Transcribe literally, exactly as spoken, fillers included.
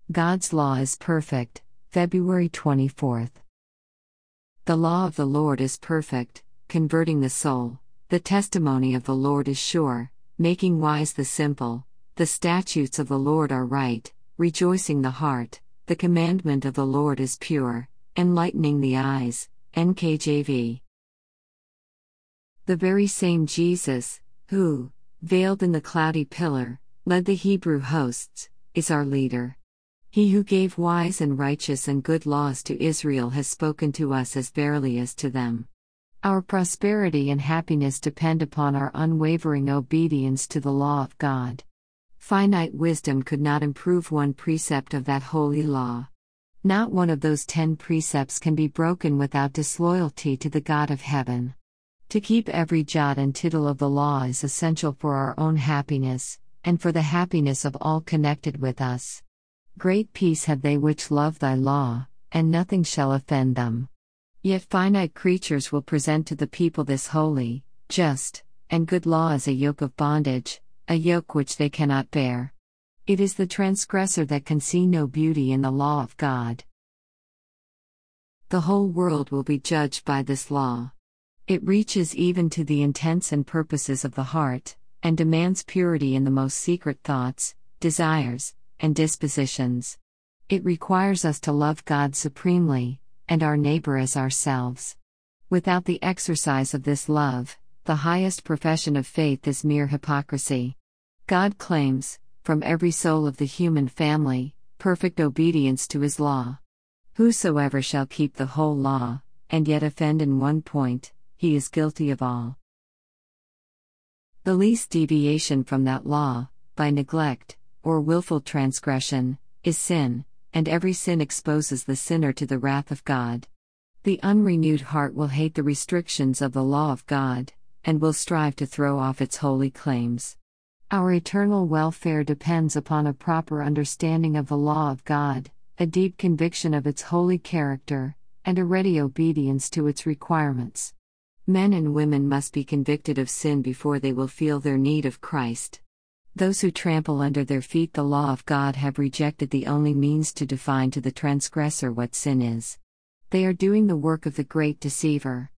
God's law is perfect, February twenty-fourth. The law of the Lord is perfect, converting the soul. The testimony of the Lord is sure, making wise the simple. The statutes of the Lord are right, rejoicing the heart. The commandment of the Lord is pure, enlightening the eyes. N K J V. The very same Jesus, who, veiled in the cloudy pillar, led the Hebrew hosts, is our leader. He who gave wise and righteous and good laws to Israel has spoken to us as verily as to them. Our prosperity and happiness depend upon our unwavering obedience to the law of God. Finite wisdom could not improve one precept of that holy law. Not one of those ten precepts can be broken without disloyalty to the God of heaven. To keep every jot and tittle of the law is essential for our own happiness, and for the happiness of all connected with us. Great peace have they which love thy law, and nothing shall offend them. Yet finite creatures will present to the people this holy, just, and good law as a yoke of bondage, a yoke which they cannot bear. It is the transgressor that can see no beauty in the law of God. The whole world will be judged by this law. It reaches even to the intents and purposes of the heart, and demands purity in the most secret thoughts, desires, and dispositions. It requires us to love God supremely, and our neighbor as ourselves. Without the exercise of this love, the highest profession of faith is mere hypocrisy. God claims, from every soul of the human family, perfect obedience to His law. Whosoever shall keep the whole law, and yet offend in one point, he is guilty of all. The least deviation from that law, by neglect, or willful transgression, is sin, and every sin exposes the sinner to the wrath of God. The unrenewed heart will hate the restrictions of the law of God, and will strive to throw off its holy claims. Our eternal welfare depends upon a proper understanding of the law of God, a deep conviction of its holy character, and a ready obedience to its requirements. Men and women must be convicted of sin before they will feel their need of Christ. Those who trample under their feet the law of God have rejected the only means to define to the transgressor what sin is. They are doing the work of the great deceiver.